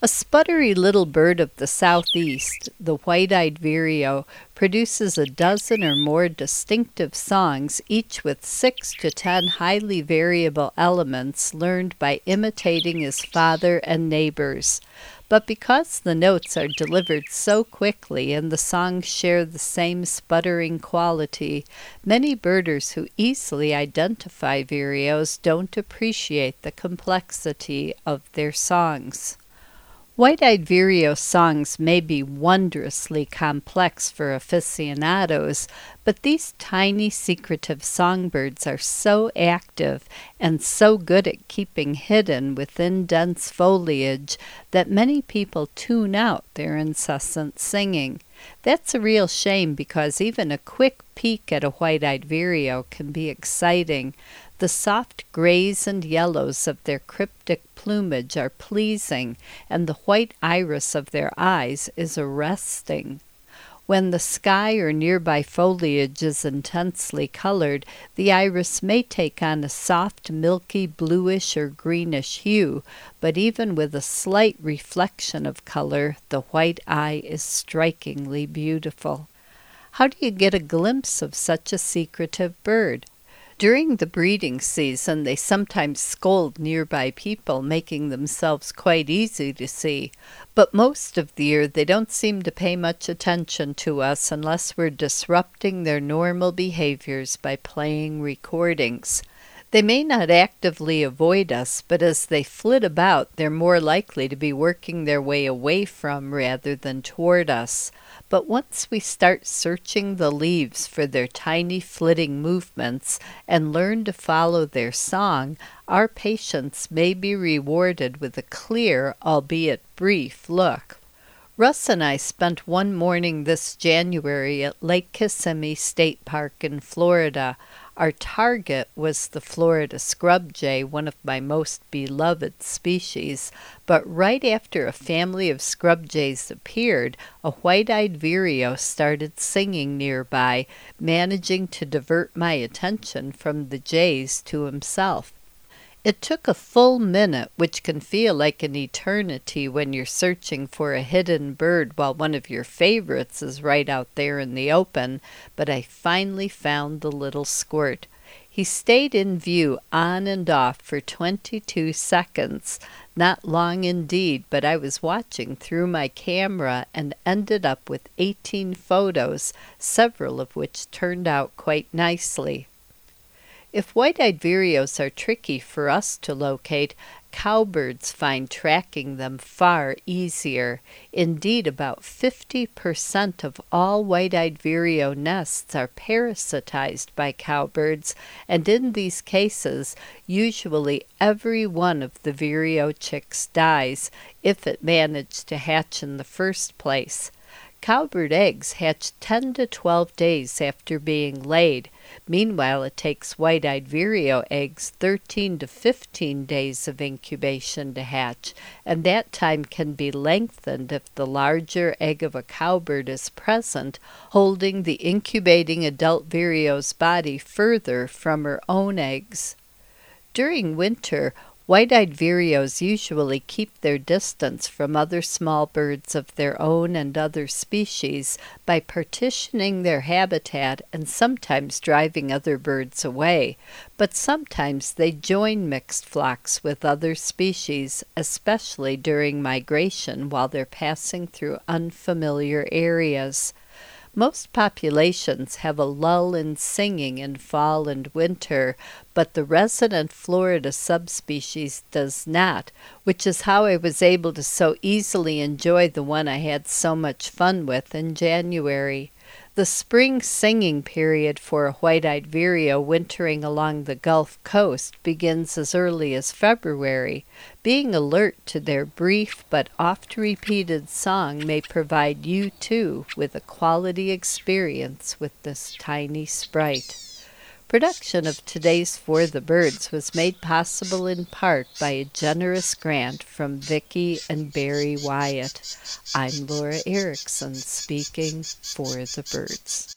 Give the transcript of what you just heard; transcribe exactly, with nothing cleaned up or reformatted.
A sputtery little bird of the southeast, the white-eyed vireo, produces a dozen or more distinctive songs, each with six to ten highly variable elements learned by imitating his father and neighbors. But because the notes are delivered so quickly and the songs share the same sputtering quality, many birders who easily identify vireos don't appreciate the complexity of their songs. White-eyed vireo songs may be wondrously complex for aficionados, but these tiny secretive songbirds are so active and so good at keeping hidden within dense foliage that many people tune out their incessant singing. That's a real shame because even a quick peek at a white-eyed vireo can be exciting. The soft grays and yellows of their cryptic plumage are pleasing, and the white iris of their eyes is arresting. When the sky or nearby foliage is intensely colored, the iris may take on a soft, milky, bluish or greenish hue, but even with a slight reflection of color, the white eye is strikingly beautiful. How do you get a glimpse of such a secretive bird? During the breeding season, they sometimes scold nearby people, making themselves quite easy to see. But most of the year, they don't seem to pay much attention to us unless we're disrupting their normal behaviors by playing recordings. They may not actively avoid us, but as they flit about, they're more likely to be working their way away from rather than toward us. But once we start searching the leaves for their tiny flitting movements and learn to follow their song, our patience may be rewarded with a clear, albeit brief, look. Russ and I spent one morning this January at Lake Kissimmee State Park in Florida. Our target was the Florida scrub jay, one of my most beloved species, but right after a family of scrub jays appeared, a white-eyed vireo started singing nearby, managing to divert my attention from the jays to himself. It took a full minute, which can feel like an eternity when you're searching for a hidden bird while one of your favorites is right out there in the open, but I finally found the little squirt. He stayed in view on and off for twenty-two seconds. Not long indeed, but I was watching through my camera and ended up with eighteen photos, several of which turned out quite nicely. If white-eyed vireos are tricky for us to locate, cowbirds find tracking them far easier. Indeed, about fifty percent of all white-eyed vireo nests are parasitized by cowbirds, and in these cases, usually every one of the vireo chicks dies, if it managed to hatch in the first place. Cowbird eggs hatch ten to twelve days after being laid. Meanwhile, it takes white-eyed vireo eggs thirteen to fifteen days of incubation to hatch, and that time can be lengthened if the larger egg of a cowbird is present, holding the incubating adult vireo's body further from her own eggs. During winter, white-eyed vireos usually keep their distance from other small birds of their own and other species by partitioning their habitat and sometimes driving other birds away, but sometimes they join mixed flocks with other species, especially during migration while they're passing through unfamiliar areas. Most populations have a lull in singing in fall and winter, but the resident Florida subspecies does not, which is how I was able to so easily enjoy the one I had so much fun with in January. The spring singing period for a white-eyed vireo wintering along the Gulf Coast begins as early as February. Being alert to their brief but oft-repeated song may provide you, too, with a quality experience with this tiny sprite. Production of today's For the Birds was made possible in part by a generous grant from Vicki and Barry Wyatt. I'm Laura Erickson speaking for the birds.